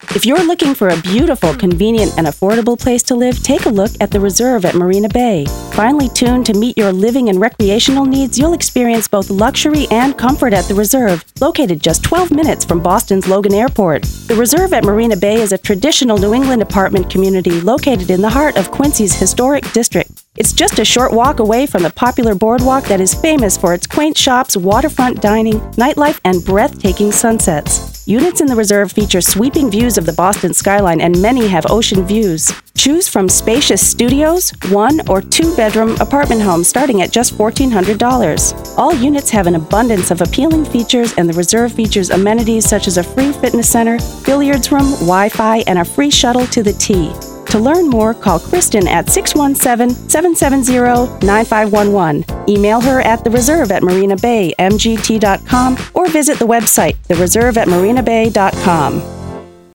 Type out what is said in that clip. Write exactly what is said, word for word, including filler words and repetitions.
If you're looking for a beautiful, convenient, and affordable place to live, take a look at the Reserve at Marina Bay. Finely tuned to meet your living and recreational needs, you'll experience both luxury and comfort at the Reserve, located just twelve minutes from Boston's Logan Airport. The Reserve at Marina Bay is a traditional New England apartment community located in the heart of Quincy's historic district. It's just a short walk away from the popular boardwalk that is famous for its quaint shops, waterfront dining, nightlife, and breathtaking sunsets. Units in the Reserve feature sweeping views of the Boston skyline, and many have ocean views. Choose from spacious studios, one or two-bedroom apartment homes starting at just fourteen hundred dollars. All units have an abundance of appealing features, and the Reserve features amenities such as a free fitness center, billiards room, Wi-Fi, and a free shuttle to the T. To learn more, call Kristen at six one seven, seven seven zero, nine five one one. Email her at the reserve at marina bay m g t dot com or visit the website the reserve at marina bay dot com.